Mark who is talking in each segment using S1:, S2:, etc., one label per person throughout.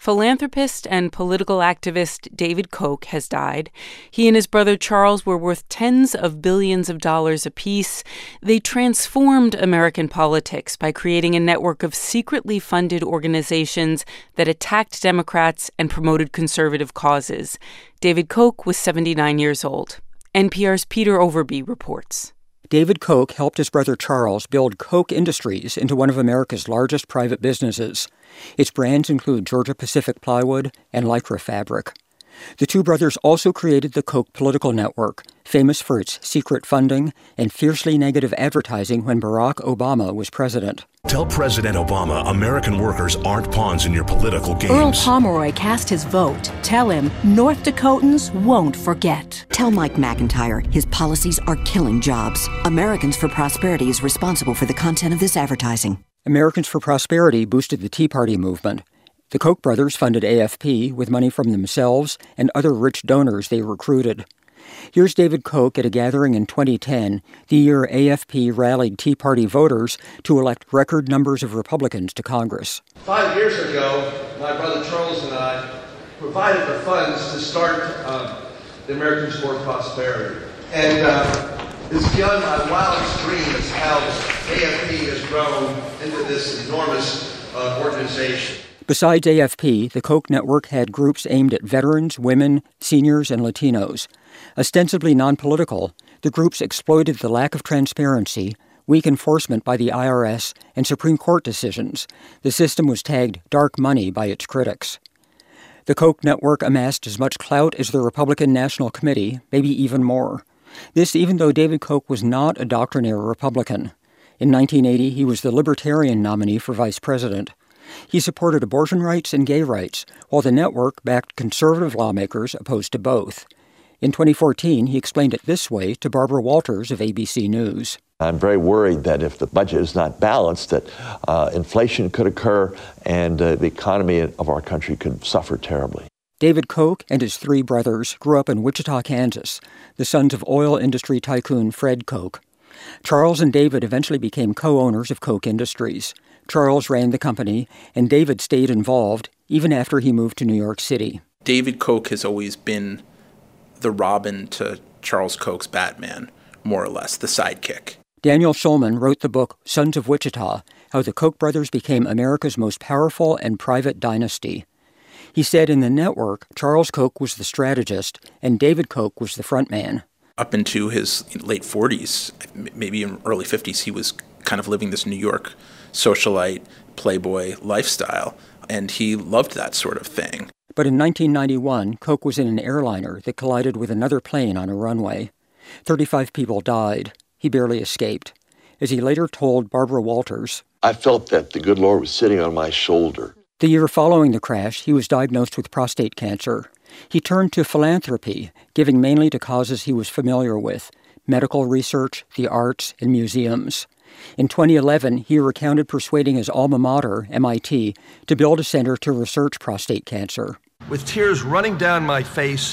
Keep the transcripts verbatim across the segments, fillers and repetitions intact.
S1: Philanthropist and political activist David Koch has died. He and his brother Charles were worth tens of billions of dollars apiece. They transformed American politics by creating a network of secretly funded organizations that attacked Democrats and promoted conservative causes. David Koch was seventy-nine years old. N P R's Peter Overby reports.
S2: David Koch helped his brother Charles build Koch Industries into one of America's largest private businesses. Its brands include Georgia-Pacific Plywood and Lycra Fabric. The two brothers also created the Koch Political Network, famous for its secret funding and fiercely negative advertising when Barack Obama was president.
S3: Tell President Obama American workers aren't pawns in your political games.
S4: Earl Pomeroy cast his vote. Tell him North Dakotans won't forget.
S5: Tell Mike McIntyre his policies are killing jobs. Americans for Prosperity is responsible for the content of this advertising.
S2: Americans for Prosperity boosted the Tea Party movement. The Koch brothers funded A F P with money from themselves and other rich donors they recruited. Here's David Koch at a gathering in twenty ten, the year A F P rallied Tea Party voters to elect record numbers of Republicans to Congress.
S6: Five years ago, my brother Charles and I provided the funds to start uh, the Americans for Prosperity. And uh, it's beyond my wildest dreams how A F P has grown into this enormous uh, organization.
S2: Besides A F P, the Koch network had groups aimed at veterans, women, seniors, and Latinos. Ostensibly non-political, the groups exploited the lack of transparency, weak enforcement by the I R S, and Supreme Court decisions. The system was tagged dark money by its critics. The Koch network amassed as much clout as the Republican National Committee, maybe even more. This even though David Koch was not a doctrinaire Republican. In nineteen eighty, he was the Libertarian nominee for vice president. He supported abortion rights and gay rights, while the network backed conservative lawmakers opposed to both. In twenty fourteen, he explained it this way to Barbara Walters of A B C News.
S7: I'm very worried that if the budget is not balanced, that uh, inflation could occur and uh, the economy of our country could suffer terribly.
S2: David Koch and his three brothers grew up in Wichita, Kansas, the sons of oil industry tycoon Fred Koch. Charles and David eventually became co-owners of Koch Industries. Charles ran the company, and David stayed involved even after he moved to New York City.
S8: David Koch has always been the Robin to Charles Koch's Batman, more or less, the sidekick.
S2: Daniel Schulman wrote the book Sons of Wichita, How the Koch brothers Became America's Most Powerful and Private Dynasty. He said in the network, Charles Koch was the strategist and David Koch was the front man.
S8: Up into his late forties, maybe in early fifties, he was kind of living this New York socialite, playboy lifestyle, and he loved that sort of thing.
S2: But in nineteen ninety-one, Koch was in an airliner that collided with another plane on a runway. thirty-five people died. He barely escaped. As he later told Barbara Walters,
S7: I felt that the good Lord was sitting on my shoulder.
S2: The year following the crash, he was diagnosed with prostate cancer. He turned to philanthropy, giving mainly to causes he was familiar with, medical research, the arts, and museums. In twenty eleven, he recounted persuading his alma mater, M I T, to build a center to research prostate cancer.
S9: With tears running down my face,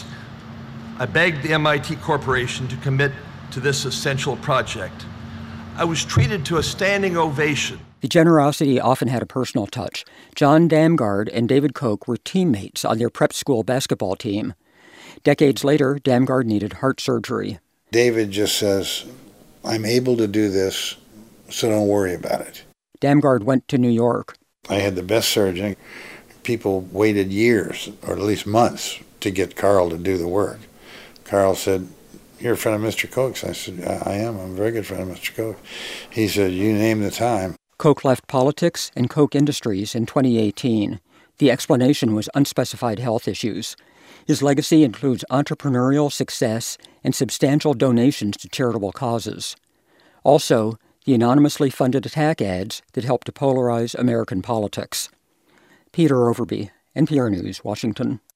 S9: I begged the M I T Corporation to commit to this essential project. I was treated to a standing ovation.
S2: The generosity often had a personal touch. John Damgard and David Koch were teammates on their prep school basketball team. Decades later, Damgard needed heart surgery.
S10: David just says, I'm able to do this, so don't worry about it.
S2: Damgard went to New York.
S10: I had the best surgeon. People waited years, or at least months, to get Carl to do the work. Carl said, you're a friend of Mister Koch's. I said, I am. I'm a very good friend of Mister Koch. He said, you name the time.
S2: Koch left politics and Koch Industries in twenty eighteen. The explanation was unspecified health issues. His legacy includes entrepreneurial success and substantial donations to charitable causes. Also, the anonymously funded attack ads that helped to polarize American politics. Peter Overby, N P R News, Washington.